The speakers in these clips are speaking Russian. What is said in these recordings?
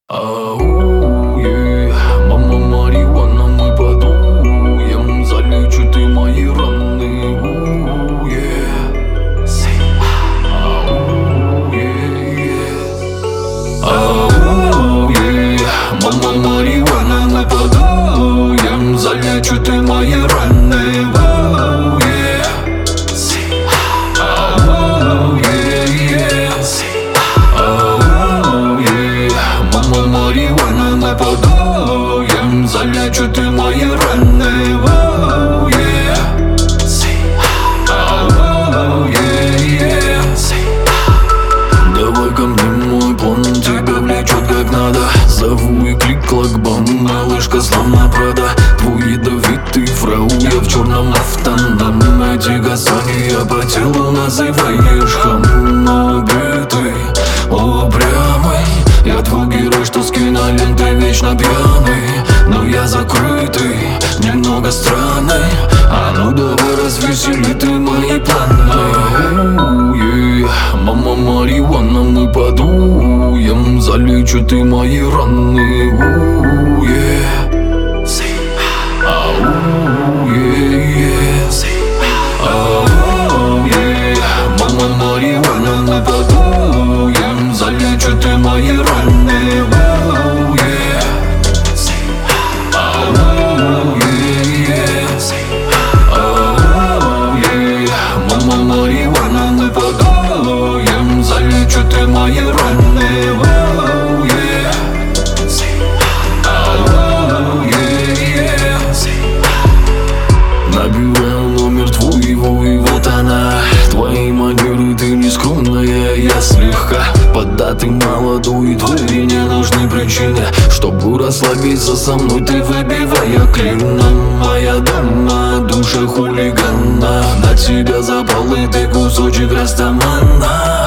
Мама марихуана, мы подуем, залечу ты мои раны. Мама марихуана, мы подуем, залечу ты мои раны. Мама марихуана, мы подуем, залечу ты мои раны. Давай ко мне, мой план тебя влечет как надо. Зову и клик-клак-бам, малышка словно Прада. Твой ядовитый фрау, я в черном автоном. Эти касания по телу называешь хам. Убитый, упрямый, я твой герой, что с киноленты вечно пьяный. Но я закрытый, немного странный. А ну давай развесели ты мои планы. Мама марихуана, мы подуем, залечу ты мои раны. Мама марихуана, мы подуем, залечу ты мои раны. Мама марихуана, мы подуем, залечу ты мои раны. Набираю номер твоего, и вот она. Твои манеры, ты не скромная, я слегка поддатый, молодой. Твои не нужны причины, чтобы расслабиться со мной. Ты выбивая клином, моя дама, душа хулигана. На тебя запал, и ты кусочек растамана.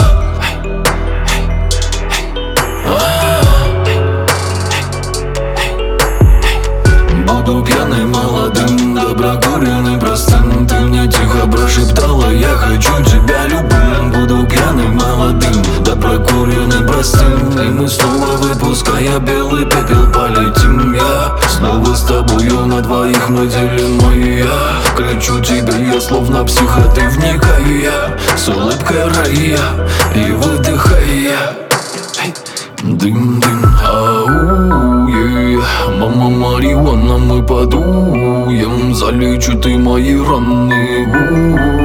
Буду пьяный, молодым, доброкуренным, простым. Ты мне тихо прошептала, я хочу тебя любым. Буду пьяным, молодым, доброкуренным, простым. И мы снова, выпуская белый пепел, полетим. Я снова с тобою на двоих наделенной. Я кричу тебе, я словно психа, ты вникая, с улыбкой рая и выдыхая. Дым-дым, мама марихуана, мы подуем, залечу ты мои раны.